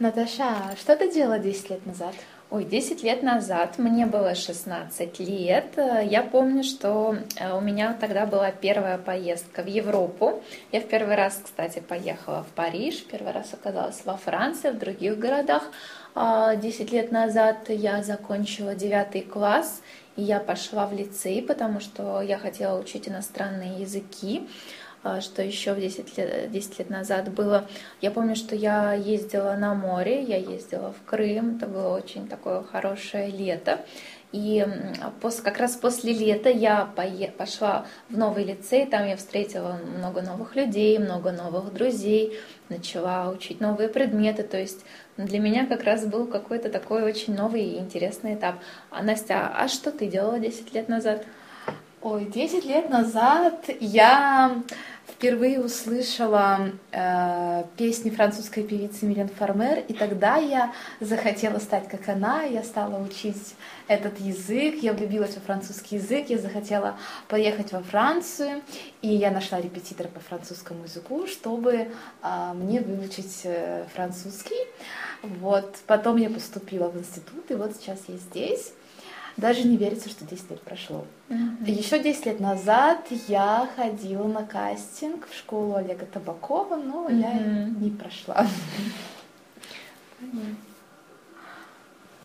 Наташа, что ты делала 10 лет назад? Ой, 10 лет назад мне было 16 лет. Я помню, что у меня тогда была первая поездка в Европу. Я в первый раз, кстати, поехала в Париж, первый раз оказалась во Франции, в других городах. 10 лет назад я закончила 9 класс, и я пошла в лицей, потому что я хотела учить иностранные языки. Что еще в 10 лет назад было. Я помню, что я ездила на море, я ездила в Крым, это было очень такое хорошее лето. И как раз после лета я пошла в новый лицей, там я встретила много новых людей, много новых друзей, начала учить новые предметы, то есть для меня как раз был какой-то такой очень новый и интересный этап. Настя, а что ты делала 10 лет назад? Ой, 10 лет назад я впервые услышала песни французской певицы Милен Фармер, и тогда я захотела стать как она, я стала учить этот язык, я влюбилась во французский язык, я захотела поехать во Францию, и я нашла репетитора по французскому языку, чтобы мне выучить французский. Вот. Потом я поступила в институт, и вот сейчас я здесь. Даже не верится, что 10 лет прошло. Еще 10 лет назад я ходила на кастинг в школу Олега Табакова, но я не прошла.